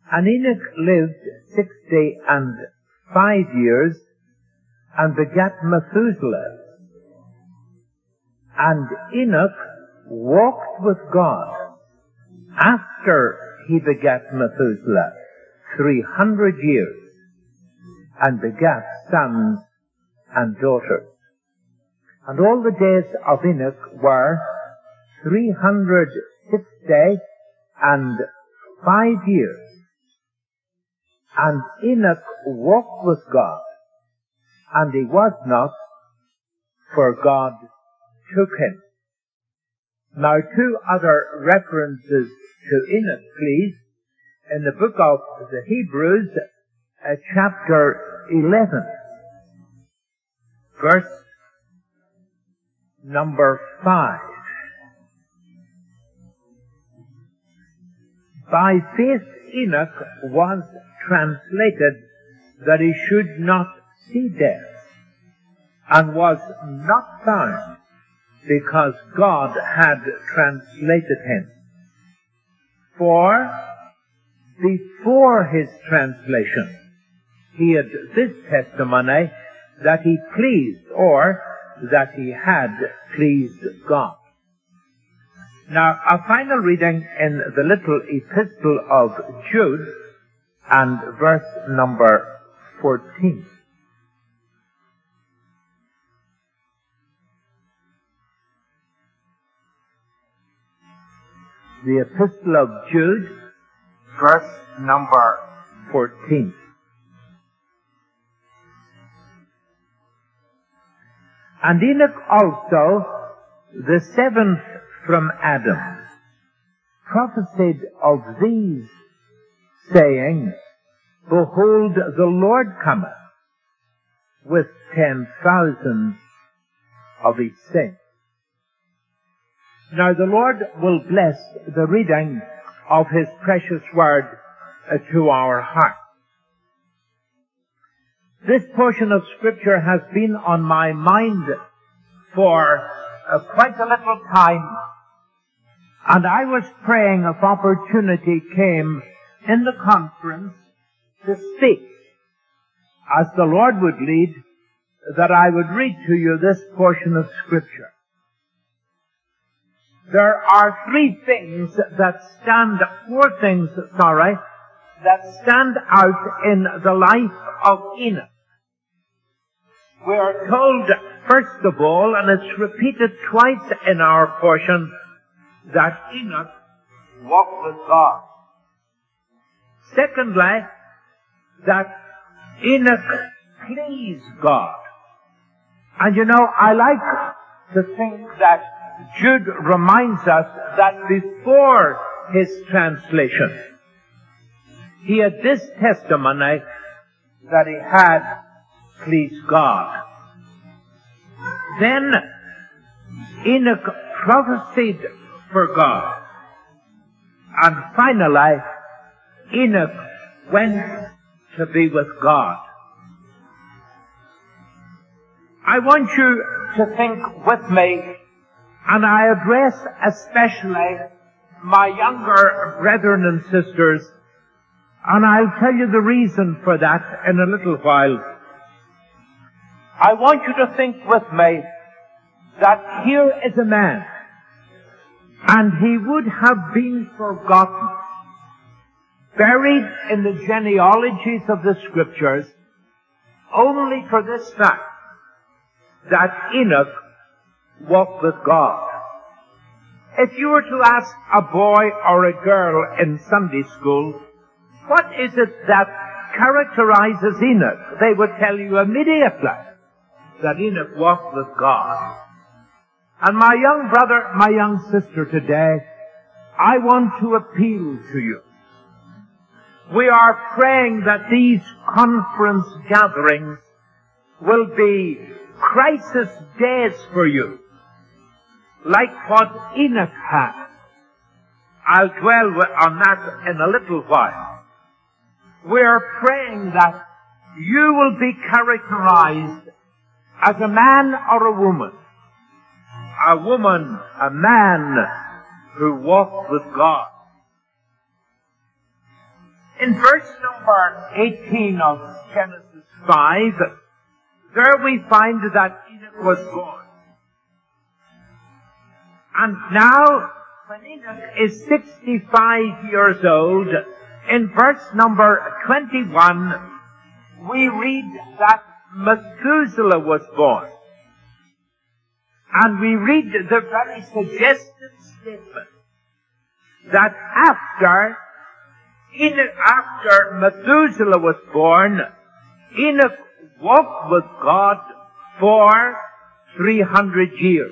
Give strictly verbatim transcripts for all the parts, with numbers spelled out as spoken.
And Enoch lived sixty and five years, and begat Methuselah. And Enoch walked with God after he begat Methuselah three hundred years, and begat sons and daughters. And all the days of Enoch were three hundred sixty and five years. And Enoch walked with God, and he was not, for God took him. Now, two other references to Enoch, please. In the book of the Hebrews, uh, chapter eleven, verse number five. By faith Enoch was translated that he should not see death, and was not found, because God had translated him. For before his translation, he had this testimony, that he pleased, or that he had pleased God. Now, a final reading in the little epistle of Jude, and verse number fourteen. The epistle of Jude, verse number fourteen. And Enoch also, the seventh from Adam, prophesied of these, saying, Behold, the Lord cometh with ten thousands of his saints. Now the Lord will bless the reading of his precious word uh, to our hearts. This portion of Scripture has been on my mind for uh, quite a little time, and I was praying if opportunity came in the conference to speak, as the Lord would lead, that I would read to you this portion of Scripture. There are three things that stand, four things, sorry, that stand out in the life of Enoch. We are told, first of all, and it's repeated twice in our portion, that Enoch walked with God. Secondly, that Enoch pleased God. And you know, I like to think that Jude reminds us that before his translation, he had this testimony that he had pleased God. Then Enoch prophesied for God. And finally, Enoch went to be with God. I want you to think with me, and I address especially my younger brethren and sisters, and I'll tell you the reason for that in a little while. I want you to think with me that here is a man, and he would have been forgotten, buried in the genealogies of the Scriptures, only for this fact, that Enoch walked with God. If you were to ask a boy or a girl in Sunday school, what is it that characterizes Enoch? They would tell you immediately that Enoch walked with God. And my young brother, my young sister today, I want to appeal to you. We are praying that these conference gatherings will be crisis days for you, like what Enoch had. I'll dwell on that in a little while. We are praying that you will be characterized as a man or a woman, a woman, a man who walked with God. In verse number eighteen of Genesis five, there we find that Enoch was born. And now, when Enoch is sixty-five years old, in verse number twenty-one, we read that Methuselah was born. And we read the very suggestive statement that after Enoch, after Methuselah was born, Enoch walked with God for three hundred years.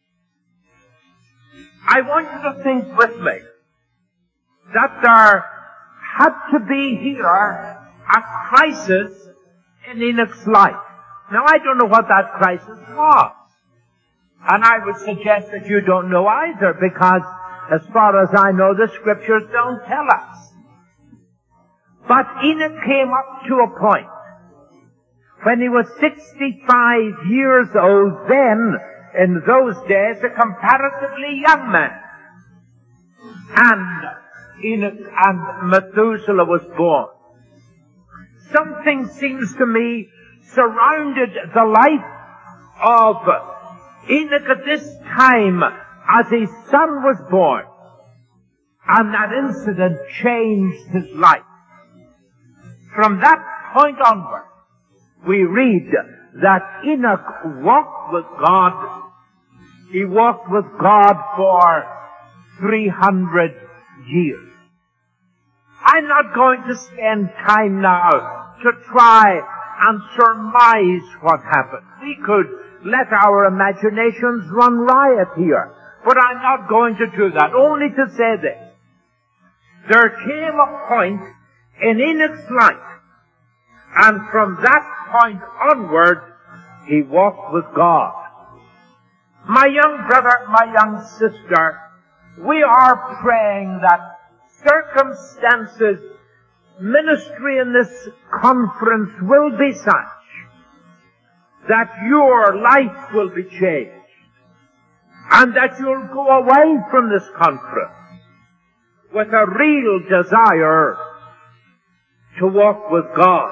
I want you to think with me that there had to be here a crisis in Enoch's life. Now, I don't know what that crisis was. And I would suggest that you don't know either, because as far as I know, the scriptures don't tell us. But Enoch came up to a point when he was sixty-five years old, then, in those days, a comparatively young man. And Enoch and Methuselah was born. Something seems to me surrounded the life of Enoch at this time as his son was born. And that incident changed his life. From that point onward, we read that Enoch walked with God. He walked with God for three hundred years. I'm not going to spend time now to try and surmise what happened. We could let our imaginations run riot here, but I'm not going to do that, only to say this. There came a point in Enoch's life, and from that point onward, he walked with God. My young brother, my young sister, we are praying that circumstances, ministry in this conference will be such that your life will be changed, and that you'll go away from this conference with a real desire to walk with God.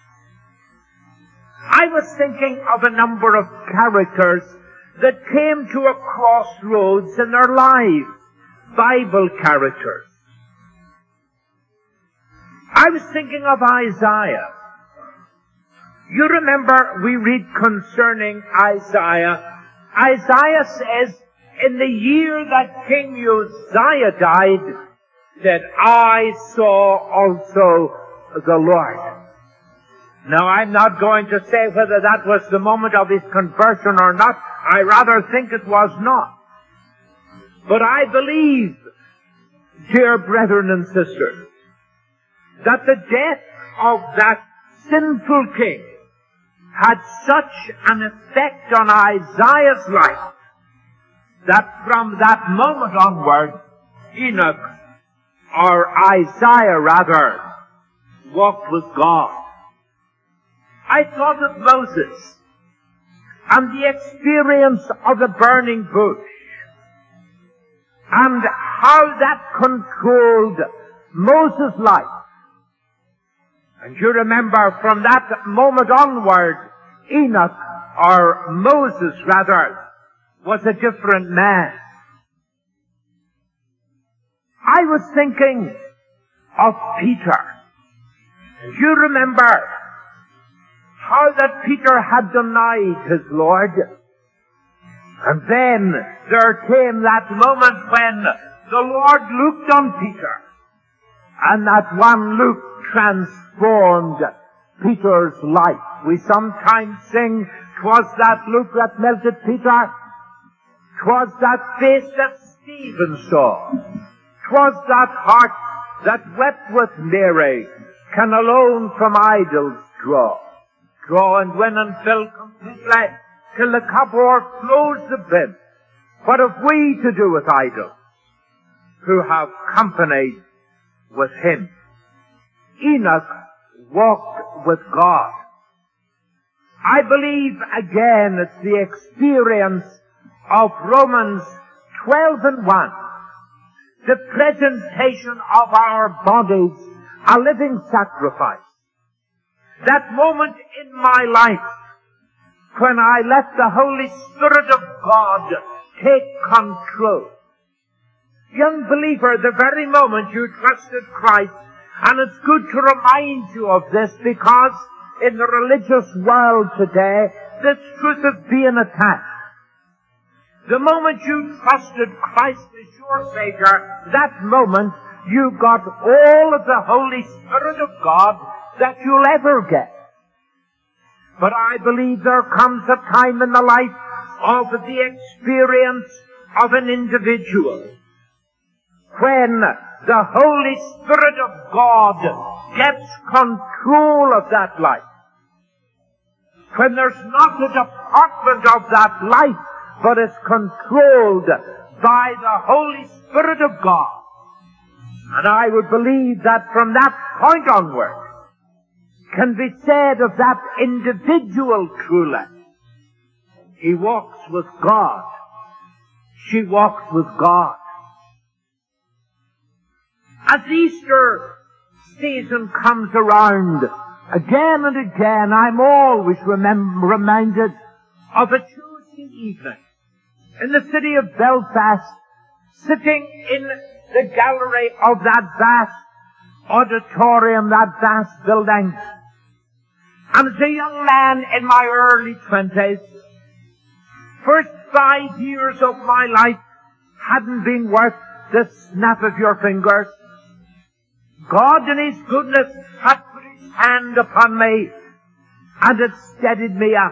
I was thinking of a number of characters that came to a crossroads in their lives, Bible characters. I was thinking of Isaiah. You remember we read concerning Isaiah. Isaiah says, in the year that King Uzziah died, that I saw also the Lord. Now, I'm not going to say whether that was the moment of his conversion or not. I rather think it was not. But I believe, dear brethren and sisters, that the death of that sinful king had such an effect on Isaiah's life that from that moment onward, Enoch, or Isaiah rather, walked with God. I thought of Moses and the experience of the burning bush and how that controlled Moses' life. And you remember from that moment onward, Enoch, or Moses rather, was a different man. I was thinking of Peter. You remember how that Peter had denied his Lord. And then there came that moment when the Lord looked on Peter, and that one look transformed Peter's life. We sometimes sing, "'Twas that look that melted Peter, 'twas that face that Stephen saw, 'twas that heart that wept with Mary, can alone from idols draw. Draw and win and fill completely, till the cup o'erflows the brim. What have we to do with idols, who have companied with him?" Enoch walked with God. I believe, again, it's the experience of Romans twelve and one. The presentation of our bodies a living sacrifice. That moment in my life when I let the Holy Spirit of God take control. Young believer, the very moment you trusted Christ, and it's good to remind you of this because in the religious world today, this truth is being attacked. The moment you trusted Christ as your Savior, that moment you got all of the Holy Spirit of God that you'll ever get. But I believe there comes a time in the life of the experience of an individual when the Holy Spirit of God gets control of that life. When there's not a department of that life, but it's controlled by the Holy Spirit of God. And I would believe that from that point onward can be said of that individual truly, he walks with God. She walks with God. As Easter season comes around, again and again, I'm always remem- reminded of a Tuesday evening in the city of Belfast, sitting in the gallery of that vast auditorium, that vast building. And as a young man in my early twenties, first five years of my life hadn't been worth the snap of your fingers. God in His goodness had put His hand upon me and it steadied me up.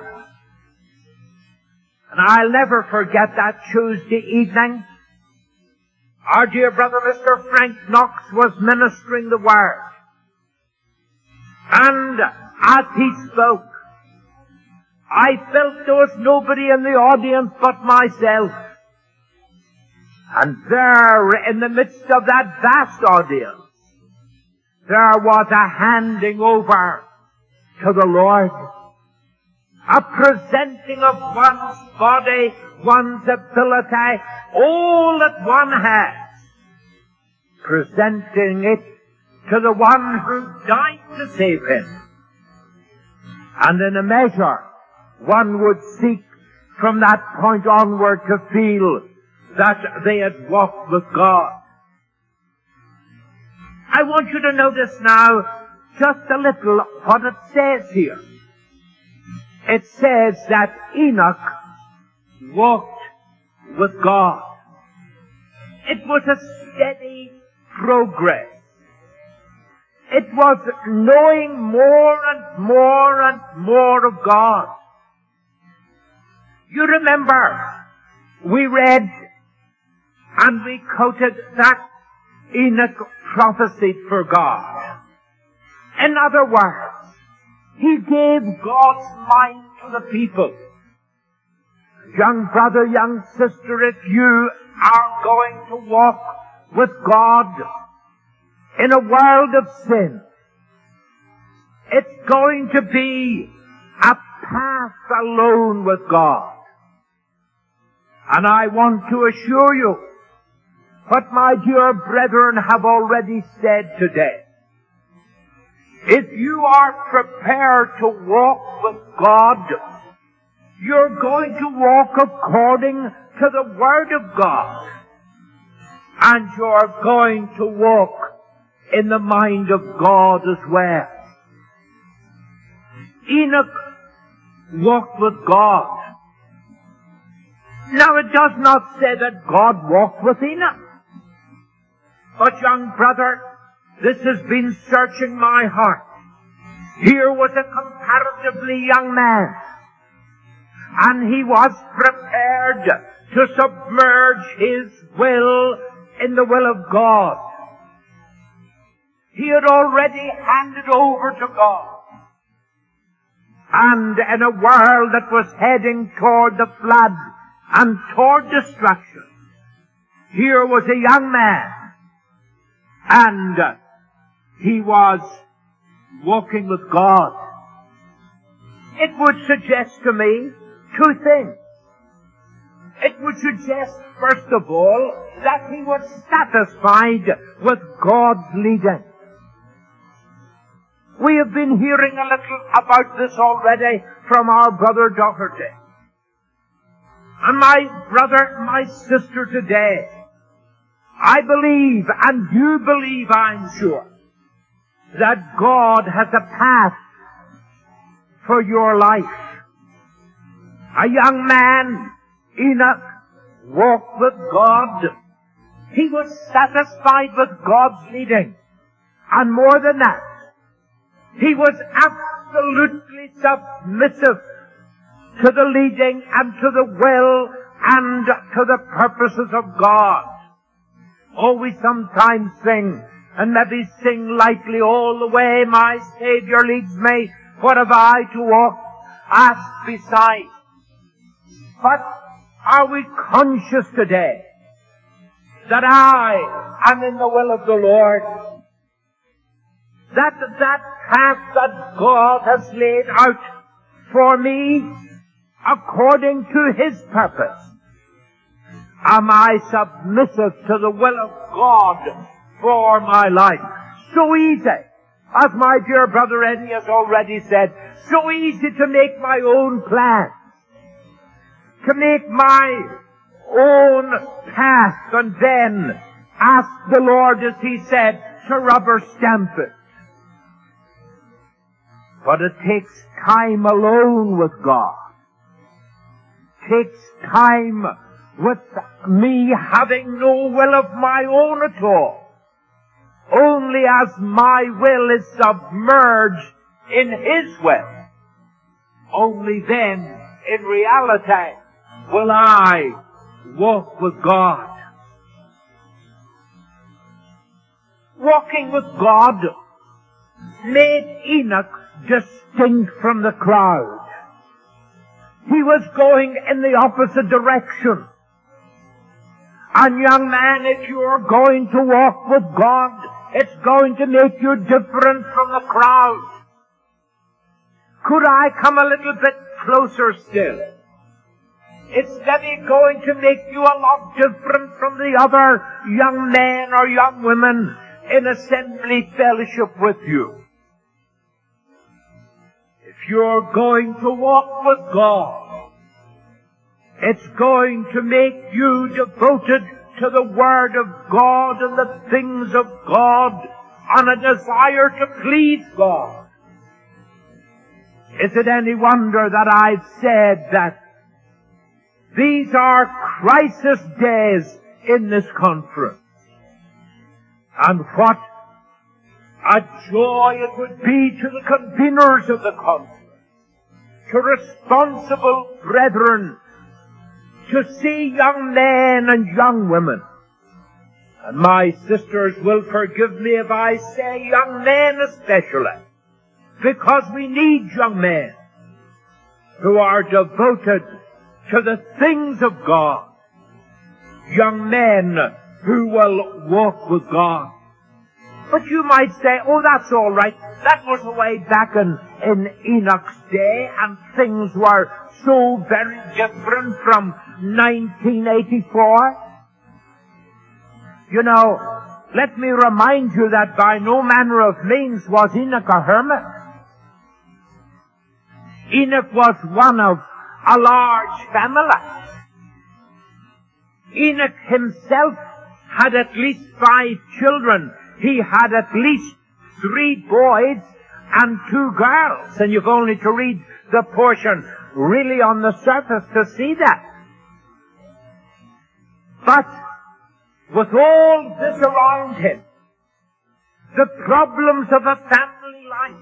And I'll never forget that Tuesday evening. Our dear brother Mister Frank Knox was ministering the Word. And as he spoke, I felt there was nobody in the audience but myself. And there, in the midst of that vast audience, there was a handing over to the Lord. A presenting of one's body, one's ability, all that one has. Presenting it to the one who died to save him. And in a measure, one would seek from that point onward to feel that they had walked with God. I want you to notice now just a little what it says here. It says that Enoch walked with God. It was a steady progress. It was knowing more and more and more of God. You remember, we read and we quoted that Enoch prophesied for God. In other words, he gave God's mind to the people. Young brother, young sister, if you are going to walk with God in a world of sin, it's going to be a path alone with God. And I want to assure you what my dear brethren have already said today. If you are prepared to walk with God, you're going to walk according to the Word of God. And you're going to walk in the mind of God as well. Enoch walked with God. Now it does not say that God walked with Enoch. But young brother, this has been searching my heart. Here was a comparatively young man, and he was prepared to submerge his will in the will of God. He had already handed over to God. And in a world that was heading toward the flood and toward destruction, here was a young man, and he was walking with God. It would suggest to me two things. It would suggest, first of all, that he was satisfied with God's leading. We have been hearing a little about this already from our brother Doherty. And my brother, my sister today, I believe, and you believe, I'm sure, that God has a path for your life. A young man, Enoch, walked with God. He was satisfied with God's leading. And more than that, he was absolutely submissive to the leading and to the will and to the purposes of God. Oh, we sometimes sing, and maybe sing lightly, all the way my Saviour leads me, what have I to walk? Ask beside. But are we conscious today that I am in the will of the Lord? That that path that God has laid out for me according to His purpose. Am I submissive to the will of God for my life? So easy, as my dear brother Eddie has already said, so easy to make my own plans, to make my own path, and then ask the Lord, as He said, to rubber stamp it. But it takes time alone with God. It takes time with me having no will of my own at all. Only as my will is submerged in His will, only then, in reality, will I walk with God. Walking with God made Enoch distinct from the crowd. He was going in the opposite direction. And young man, if you're going to walk with God, it's going to make you different from the crowd. Could I come a little bit closer still? It's maybe going to make you a lot different from the other young men or young women in assembly fellowship with you. If you're going to walk with God, it's going to make you devoted to the Word of God and the things of God and a desire to please God. Is it any wonder that I've said that these are crisis days in this conference? And what a joy it would be to the conveners of the conference, to responsible brethren, to see young men and young women. And my sisters will forgive me if I say young men especially, because we need young men who are devoted to the things of God. Young men who will walk with God. But you might say, oh, that's all right. That was way back in, in Enoch's day, and things were so very different from nineteen eighty-four. You know, let me remind you that by no manner of means was Enoch a hermit. Enoch was one of a large family. Enoch himself had at least five children. He had at least three boys and two girls. And you've only to read the portion really on the surface to see that. But with all this around him, the problems of a family life,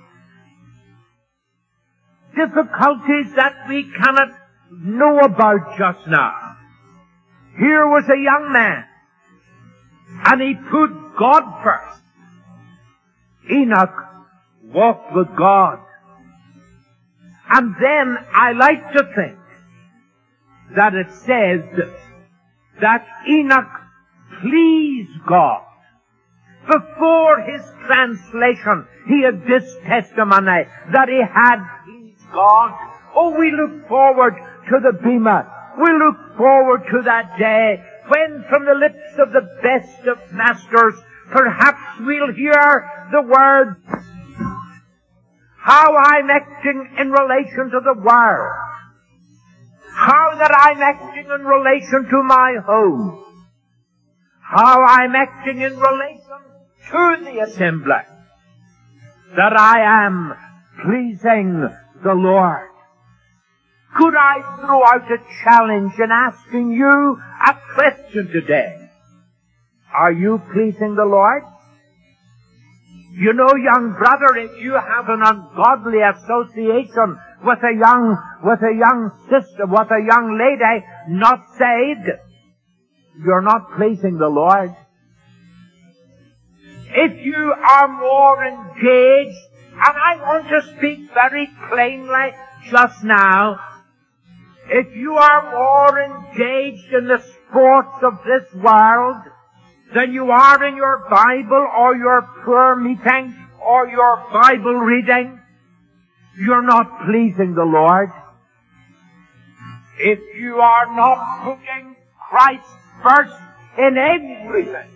difficulties that we cannot know about just now. Here was a young man, and he put God first. Enoch walked with God. And then I like to think that it says that Enoch pleased God. Before his translation, he had this testimony that he had pleased God. Oh, we look forward to the Bema. We look forward to that day when from the lips of the best of masters, perhaps we'll hear the word, how I'm acting in relation to the world, how that I'm acting in relation to my home, how I'm acting in relation to the assembly, that I am pleasing the Lord. Could I throw out a challenge in asking you a question today? Are you pleasing the Lord? You know, young brother, if you have an ungodly association with a young, with a young sister, with a young lady not saved, you're not pleasing the Lord. If you are more engaged, and I want to speak very plainly just now, if you are more engaged in the sports of this world than you are in your Bible or your prayer meeting or your Bible reading, you're not pleasing the Lord. If you are not putting Christ first in everything,